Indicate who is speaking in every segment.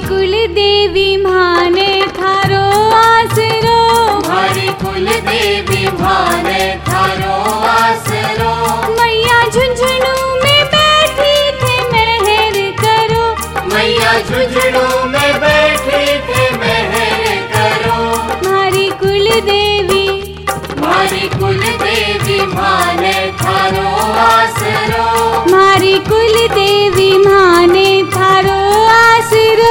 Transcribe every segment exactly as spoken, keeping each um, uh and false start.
Speaker 1: कुल देवी माने थारो आसरो,
Speaker 2: मारी कुल देवी माने थारो आसरो।
Speaker 1: मैया झुंझुनू में बैठी थे मेहर करो,
Speaker 2: मैया झुंझुनू में बैठी थे मेहर करो।
Speaker 1: मारी कुल देवी,
Speaker 2: मारी कुल देवी माने थारो आसरो,
Speaker 1: मारी कुल देवी माने थारो आसरो।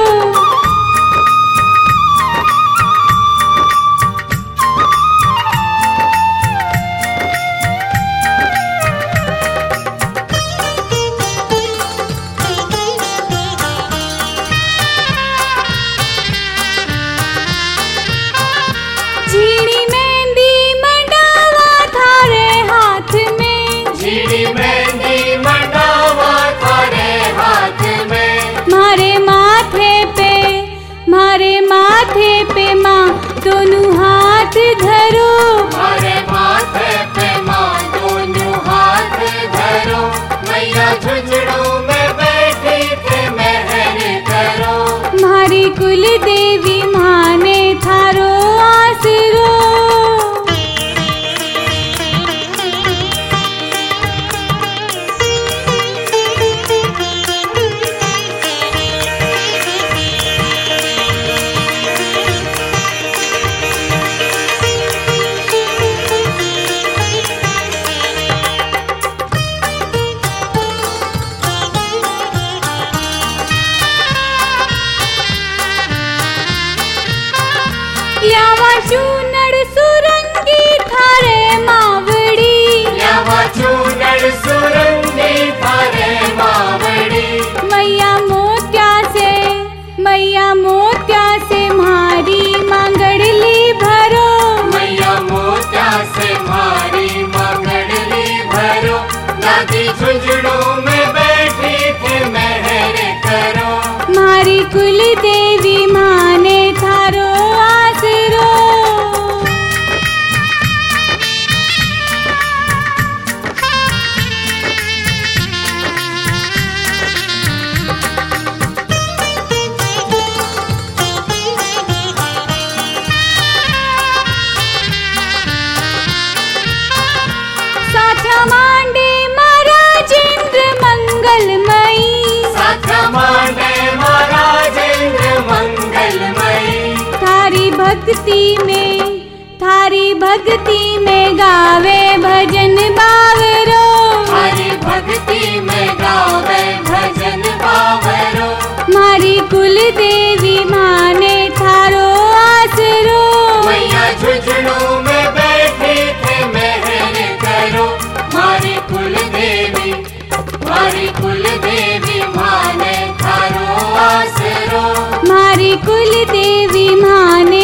Speaker 1: झीड़ी मेहंदी मंडावा थारे हाथ में,
Speaker 2: झीड़ी मेहंदी मंडावा थारे हाथ में।
Speaker 1: मारे माथे पे, मारे माथे पे माँ दोनों हाथ धरो,
Speaker 2: मारे माथे पे माँ दोनों हाथ धरो। मैया झुंझुनू में बैठी थे मेहर करो।
Speaker 1: मारी कुल देवी माने थारो आसरो। यावा चूनड़ सुरंगी थारे मावड़ी,
Speaker 2: यावा चूनड़ सुरंगी थारे मावड़ी।
Speaker 1: मैया मोत्या से, मैया मोत्या से मारी मांगड़ली भरो,
Speaker 2: मैया मोत्या से मारी मांगड़ली भरो। दादी झुंझुनू में बैठी थे मेहर करो।
Speaker 1: मारी कुल देवी माने थारो आसरो। साथा मांडे महाराज इंद्र मंगलमयी,
Speaker 2: साथा मांडे महाराज इंद्र मंगलमयी।
Speaker 1: थारी भक्ति में, थारी भक्ति में गावे भजन बावरो,
Speaker 2: हरि भक्ति में गावे भजन बावरो।
Speaker 1: मारी कुल देवी माने थारो आसरो।
Speaker 2: मैया झुंझुनू में बैठी थे मेहर करो। मारी कुल देवी, मारी कुल देवी माने थारो आसरो।
Speaker 1: मारी कुल देवी माने